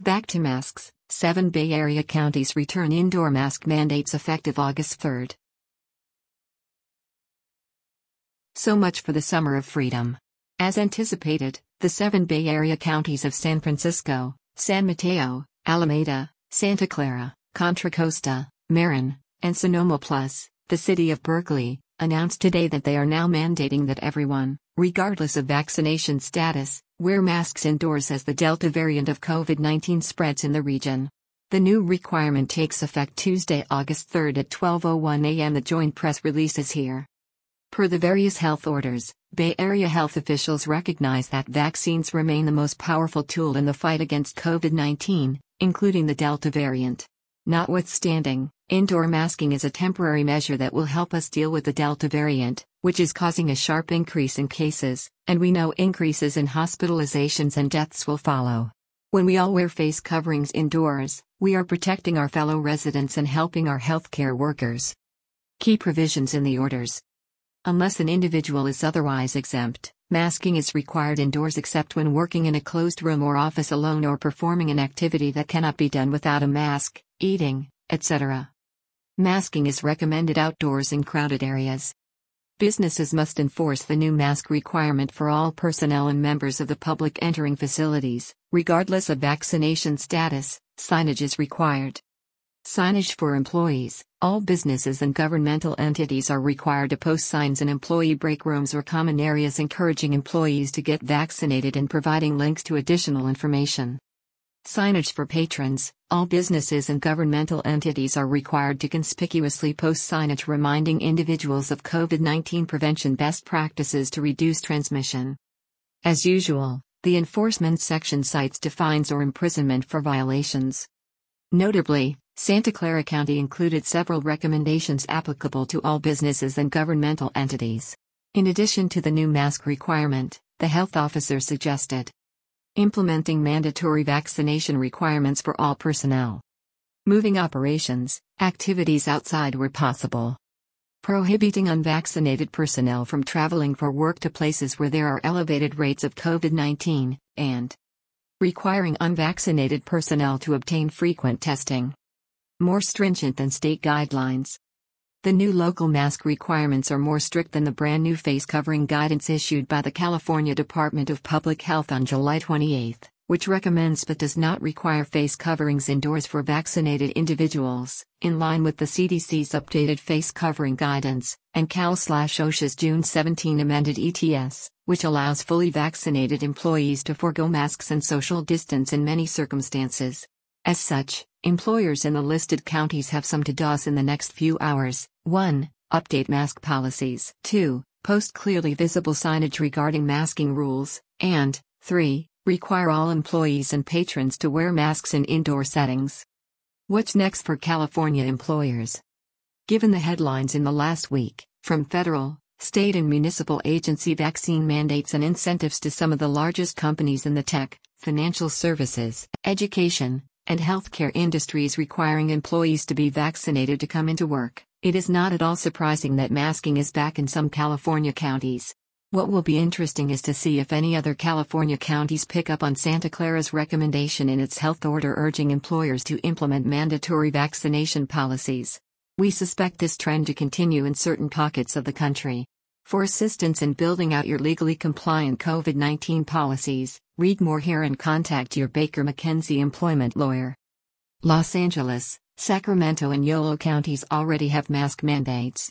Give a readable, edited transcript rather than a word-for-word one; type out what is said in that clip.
Back to masks, 7 Bay Area counties return indoor mask mandates effective August 3rd. So much for the summer of freedom. As anticipated, the 7 Bay Area counties of San Francisco, San Mateo, Alameda, Santa Clara, Contra Costa, Marin, and Sonoma plus the city of Berkeley, announced today that they are now mandating that everyone, regardless of vaccination status, wear masks indoors as the Delta variant of COVID-19 spreads in the region. The new requirement takes effect Tuesday, August 3rd at 12:01 a.m. The joint press release is here. Per the various health orders, Bay Area health officials recognize that vaccines remain the most powerful tool in the fight against COVID-19, including the Delta variant. Notwithstanding, indoor masking is a temporary measure that will help us deal with the Delta variant, which is causing a sharp increase in cases, and we know increases in hospitalizations and deaths will follow. When we all wear face coverings indoors, we are protecting our fellow residents and helping our healthcare workers. Key provisions in the orders. Unless an individual is otherwise exempt, masking is required indoors except when working in a closed room or office alone or performing an activity that cannot be done without a mask, eating, etc. Masking is recommended outdoors in crowded areas. Businesses must enforce the new mask requirement for all personnel and members of the public entering facilities, regardless of vaccination status. Signage is required. Signage for employees. All businesses and governmental entities are required to post signs in employee break rooms or common areas encouraging employees to get vaccinated and providing links to additional information. Signage for patrons. All businesses and governmental entities are required to conspicuously post signage reminding individuals of COVID-19 prevention best practices to reduce transmission. As usual, the enforcement section cites fines or imprisonment for violations. Notably, Santa Clara County included several recommendations applicable to all businesses and governmental entities. In addition to the new mask requirement, the health officer suggested implementing mandatory vaccination requirements for all personnel. Moving operations, activities outside where possible. Prohibiting unvaccinated personnel from traveling for work to places where there are elevated rates of COVID-19, and requiring unvaccinated personnel to obtain frequent testing. More stringent than state guidelines. The new local mask requirements are more strict than the brand new face covering guidance issued by the California Department of Public Health on July 28, which recommends but does not require face coverings indoors for vaccinated individuals, in line with the CDC's updated face covering guidance, and Cal/OSHA's June 17 amended ETS, which allows fully vaccinated employees to forego masks and social distance in many circumstances. As such, employers in the listed counties have some to do in the next few hours. 1. Update mask policies. 2. Post clearly visible signage regarding masking rules. And 3. Require all employees and patrons to wear masks in indoor settings. What's next for California employers? Given the headlines in the last week, from federal, state and municipal agency vaccine mandates and incentives to some of the largest companies in the tech, financial services, education, and healthcare industries requiring employees to be vaccinated to come into work, it is not at all surprising that masking is back in some California counties. What will be interesting is to see if any other California counties pick up on Santa Clara's recommendation in its health order urging employers to implement mandatory vaccination policies. We suspect this trend to continue in certain pockets of the country. For assistance in building out your legally compliant COVID-19 policies, read more here and contact your Baker McKenzie employment lawyer. Los Angeles, Sacramento and Yolo counties already have mask mandates.